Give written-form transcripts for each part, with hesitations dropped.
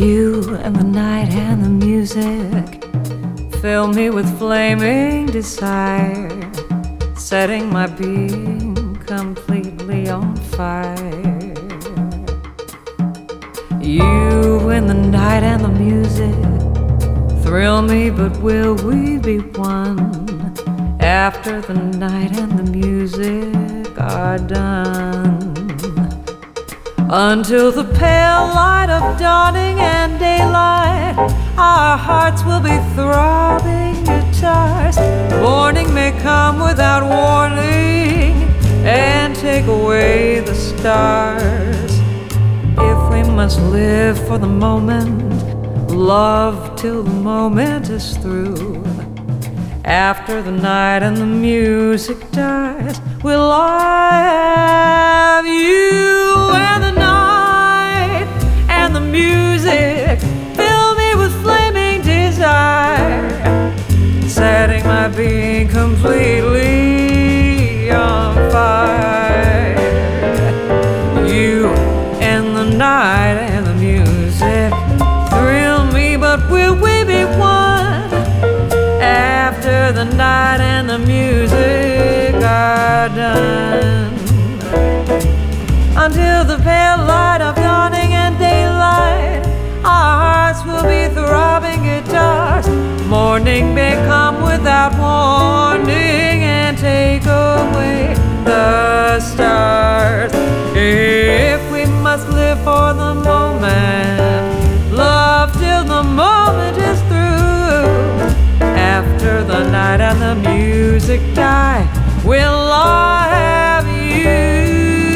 You and the night and the music fill me with flaming desire, setting my being completely on fire. You and the night and the music thrill me, but will we be one after the night and the music are done? Until the pale light of dawning and daylight, our hearts will be throbbing guitars. Morning may come without warning and take away the stars. If we must live for the moment, love till the moment is through. After the night and the music dies, will I have you? And the night and the music fill me with flaming desire, setting my being completely on fire. You and the night and the music thrill me, but will we be one after the night and the music are done? Until the pale light of dawning and daylight, our hearts will be throbbing guitars. Morning may come without warning and take away the stars. If we must live for the moment, love till the moment is through. After the night and the music die, will I have you?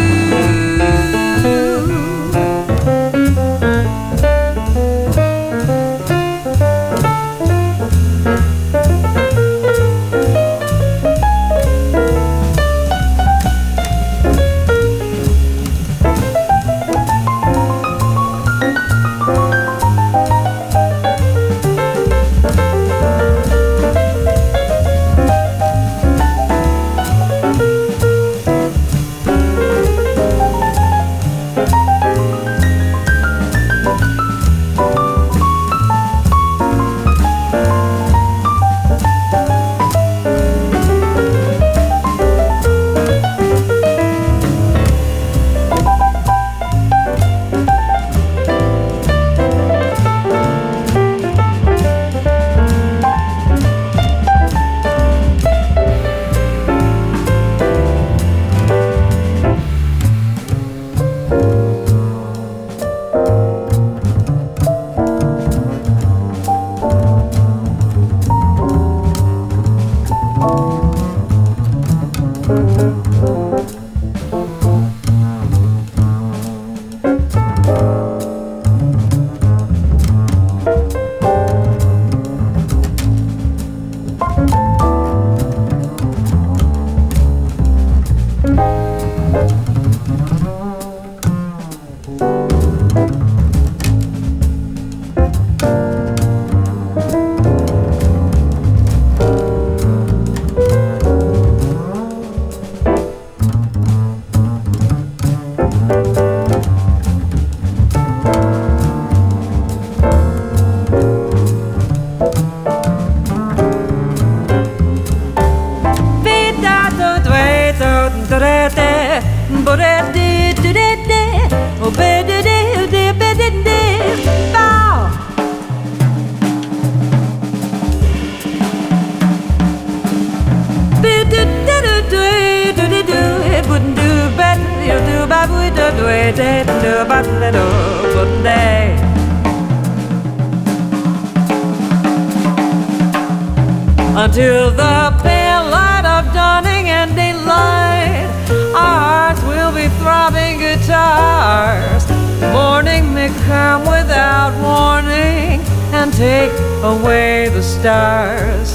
Until the pale light of dawning and daylight, our hearts will be throbbing guitars. Morning may come without warning and take away the stars.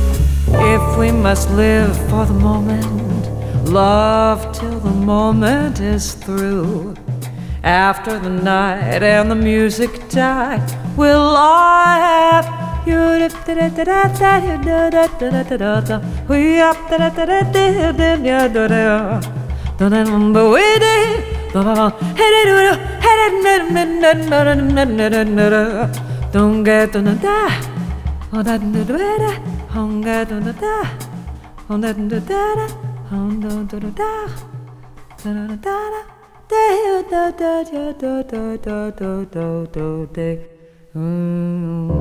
If we must live for the moment, love till the moment is through. After the night and the music die, will I have you? Don't get on the da, on that the da, on get on the da, on that the da, on the da, da da da da da da da da da da da da da.